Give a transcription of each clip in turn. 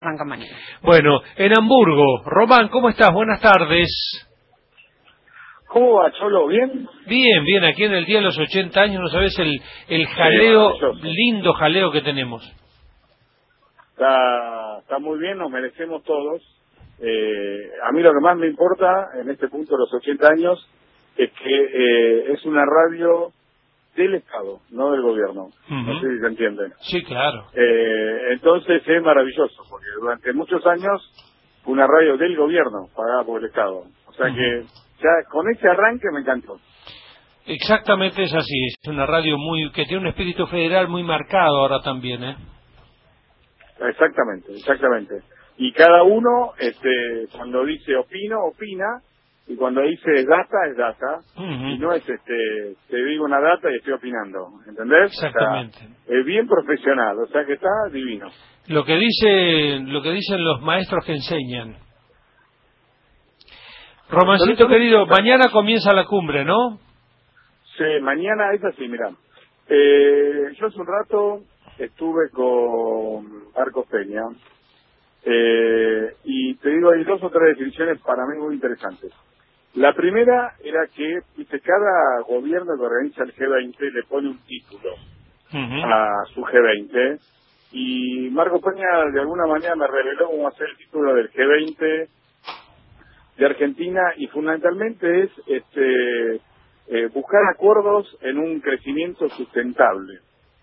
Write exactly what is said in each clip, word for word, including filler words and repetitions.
Arranca mañana. Bueno, en Hamburgo. Román, ¿cómo estás? Buenas tardes. ¿Cómo va, Cholo? ¿Bien? Bien, bien, aquí en el día de los ochenta años, no sabes el, el jaleo, Sí, lindo jaleo que tenemos. Está, está muy bien, nos merecemos todos. Eh, a mí lo que más me importa en este punto de los ochenta años es que eh, es una radio del Estado, no del gobierno. Uh-huh. No sé si se entiende. Sí, claro. Eh, entonces es maravilloso, porque durante muchos años fue una radio del gobierno, pagada por el Estado. O sea uh-huh. que ya con ese arranque me encantó. Exactamente es así, es una radio muy que tiene un espíritu federal muy marcado ahora también, ¿eh? Exactamente, exactamente. Y cada uno, este, cuando dice opino, opina, y cuando dice data, es data, uh-huh. y no es, este, te digo una data y estoy opinando, ¿entendés? Exactamente. O sea, es bien profesional, o sea que está divino. Lo que dice, lo que dicen los maestros que enseñan. Romancito querido, mañana comienza la cumbre, ¿no? Sí, mañana es así, mirá. Eh, yo hace un rato estuve con Marcos Peña, eh, y te digo, hay dos o tres definiciones para mí muy interesantes. La primera era que, viste, cada gobierno que organiza el G veinte le pone un título uh-huh. a su G veinte, y Marcos Peña de alguna manera me reveló cómo hacer el título del G veinte de Argentina, y fundamentalmente es este eh, buscar acuerdos en un crecimiento sustentable.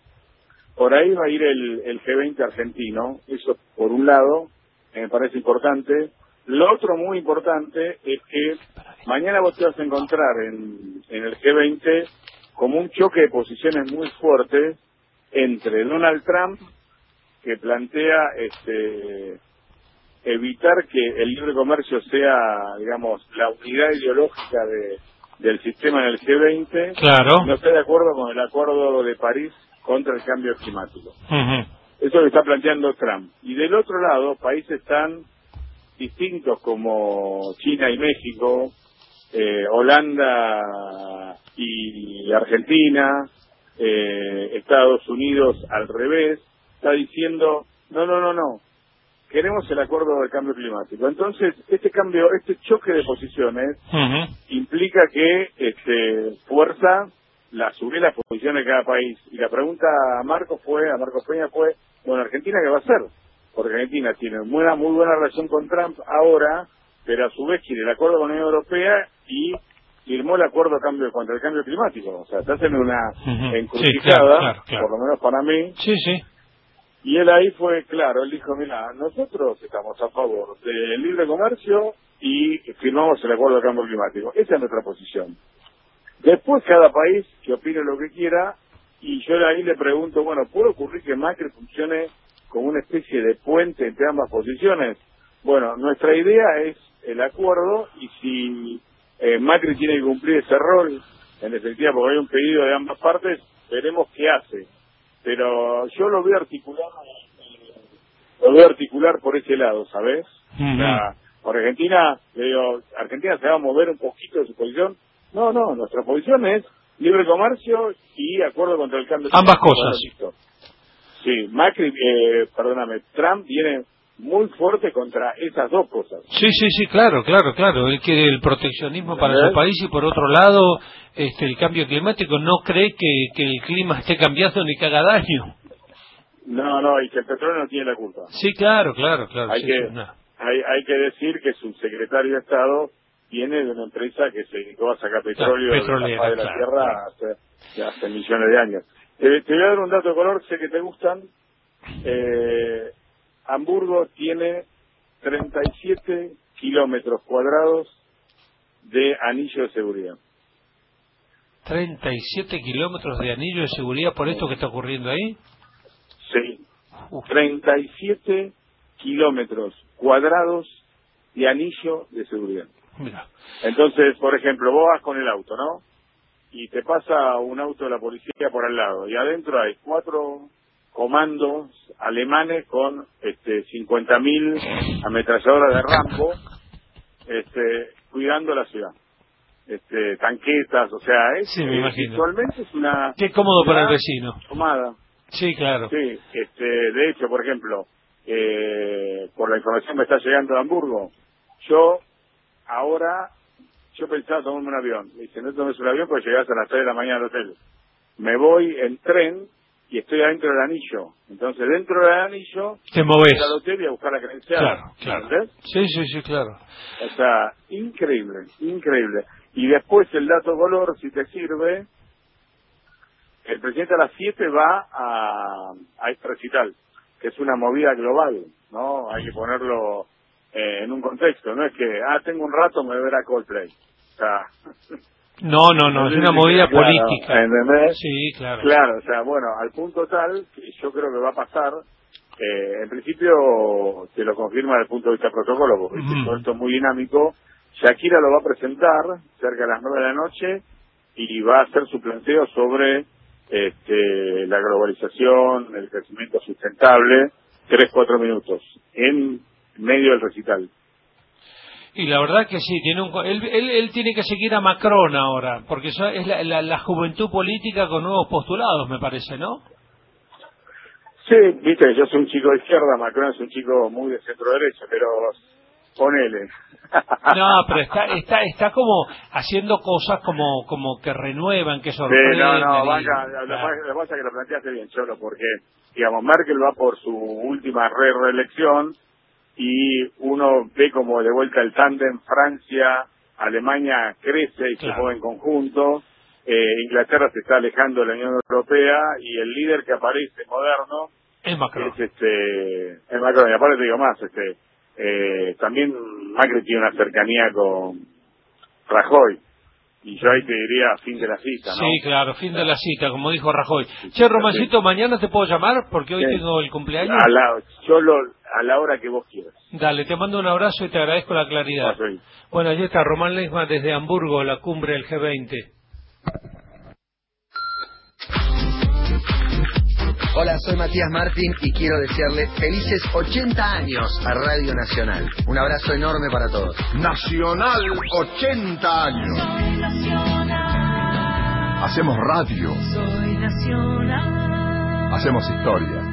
Por ahí va a ir el, el G veinte argentino, eso por un lado, me parece importante. Lo otro muy importante es que mañana vos te vas a encontrar en, en el G veinte como un choque de posiciones muy fuertes entre Donald Trump, que plantea este evitar que el libre comercio sea, digamos, la unidad ideológica de, del sistema en el G veinte, claro. No está de acuerdo con el Acuerdo de París contra el cambio climático. Uh-huh. Eso es lo que está planteando Trump. Y del otro lado, países tan distintos como China y México, eh, Holanda y Argentina, eh, Estados Unidos al revés, está diciendo, no, no, no, no, queremos el acuerdo del cambio climático. Entonces, este cambio, este choque de posiciones uh-huh. implica que este, fuerza la subir las posiciones de cada país. Y la pregunta a Marcos fue, a Marcos Peña fue, bueno, ¿Argentina qué va a hacer? Porque Argentina tiene una muy buena relación con Trump ahora, pero a su vez quiere el acuerdo con la Unión Europea y firmó el acuerdo cambio, contra el cambio climático. O sea, está haciendo una uh-huh. encrucijada, sí, claro, claro, claro. por lo menos para mí. Sí, sí. Y él ahí fue claro, él dijo, mira, nosotros estamos a favor del libre comercio y firmamos el acuerdo de cambio climático. Esa es nuestra posición. Después cada país que opine lo que quiera, y yo ahí le pregunto, bueno, ¿puede ocurrir que Macri funcione como una especie de puente entre ambas posiciones? Bueno, nuestra idea es el acuerdo, y si eh, Macri tiene que cumplir ese rol, en definitiva, porque hay un pedido de ambas partes, veremos qué hace. Pero yo lo voy a articular, lo voy a articular por ese lado, ¿sabes? Uh-huh. O sea, por Argentina, le digo, Argentina se va a mover un poquito de su posición. No, no, nuestra posición es libre comercio y acuerdo contra el cambio climático. Ambas cosas. Bueno, sí, Macri, eh, perdóname, Trump viene muy fuerte contra esas dos cosas. Sí, sí, sí, claro, claro, claro. Él quiere el proteccionismo para su país y por otro lado, este, el cambio climático. No cree que, que el clima esté cambiando ni que haga daño. No, no, y que el petróleo no tiene la culpa. Sí, claro, claro, claro. Hay sí, que sí, no. hay, hay que decir que su secretario de Estado viene de una empresa que se dedicó a sacar petróleo claro, de la faz de la claro, tierra claro. Hace, hace millones de años. Te, te voy a dar un dato de color, sé que te gustan. Eh, Hamburgo tiene treinta y siete kilómetros cuadrados de anillo de seguridad. ¿treinta y siete kilómetros de anillo de seguridad por esto que está ocurriendo ahí? Sí. Uf. treinta y siete kilómetros cuadrados de anillo de seguridad. Mira. Entonces, por ejemplo, vos vas con el auto, ¿no? Y te pasa un auto de la policía por al lado, y adentro hay cuatro comandos alemanes con este cincuenta mil ametralladoras de Rambo este cuidando la ciudad, este tanquetas, o sea, es, sí, me eh, imagino. visualmente es una qué cómodo para el vecino. Tomada. Sí, claro. Sí, este, de hecho, por ejemplo, eh, por la información que me está llegando de Hamburgo. Yo, ahora, yo pensaba tomarme un avión. Me dice, no tomes un avión porque llegás a las tres de la mañana al hotel. Me voy en tren y estoy adentro del anillo. Entonces, dentro del anillo, te moves voy al hotel y a buscar la credencial. Claro, claro. ¿Entendés? Sí, sí, sí, claro. O sea, increíble, increíble. Y después el dato color, si te sirve, el presidente a las siete va a, a este recital, que es una movida global, ¿no? Hay que ponerlo eh, en un contexto, no es que, ah, tengo un rato, me voy a ver a Coldplay. O sea... No, no, no, es una movida claro, política. ¿entendés? Sí, claro. Claro, o sea, bueno, al punto tal que yo creo que va a pasar, eh, en principio te lo confirma desde el punto de vista protocolo, porque Mm. todo esto es muy dinámico. Shakira lo va a presentar cerca de las nueve de la noche y va a hacer su planteo sobre este, la globalización, el crecimiento sustentable, tres, cuatro minutos, en medio del recital. Y la verdad que sí, tiene un, él, él, él tiene que seguir a Macron ahora, porque eso es la, la, la juventud política con nuevos postulados, me parece, ¿no? Sí, viste, yo soy un chico de izquierda, Macron es un chico muy de centro derecha, pero ponele. No, pero está está está como haciendo cosas como como que renuevan, que sorprenden. Sí, no, no, y, Vaca, lo, claro. lo que pasa es que lo planteaste bien, Cholo, porque, digamos, Merkel va por su última re reelección y uno ve como de vuelta el tándem Francia, Alemania crece y Claro. se mueve en conjunto, eh, Inglaterra se está alejando de la Unión Europea y el líder que aparece moderno Es Macron. es este es Macron. Y aparte te digo más, este eh, también Macri tiene una cercanía con Rajoy y yo ahí te diría fin de la cita, ¿no? Sí, claro, fin de la cita, como dijo Rajoy. Che, Romancito, ¿mañana te puedo llamar? Porque hoy Sí. tengo el cumpleaños. A la, yo lo, a la hora que vos quieras. Dale, te mando un abrazo y te agradezco la claridad. Paso ahí. Bueno, allí está Román Lesma desde Hamburgo, la cumbre del G veinte. Hola, soy Matías Martín y quiero desearle felices ochenta años a Radio Nacional. Un abrazo enorme para todos. Nacional, ochenta años. Soy nacional. Hacemos radio. Soy nacional. Hacemos historia.